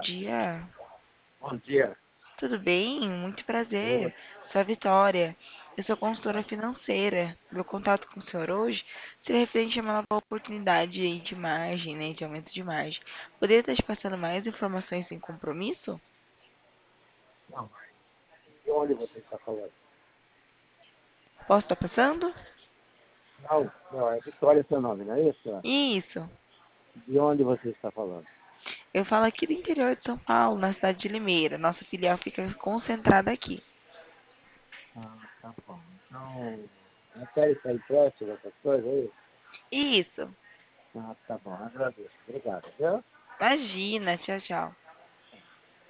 dia. Bom dia. Tudo bem? Muito prazer. Tudo. Sou a Vitória. Eu sou consultora financeira. Meu contato com o senhor hoje seria referente a uma nova oportunidade aí de margem, né, de aumento de margem. Poderia estar te passando mais informações sem compromisso? Não, de onde você está falando? Posso estar passando? Não, é Vitória seu nome, não é isso? Isso. De onde você está falando? Eu falo aqui do interior de São Paulo, na cidade de Limeira. Nossa filial fica concentrada aqui. Tá bom. Então, não quer sair perto dessas coisas aí? Isso. Tá bom, agradeço. Obrigado, viu? Imagina. Tchau, tchau.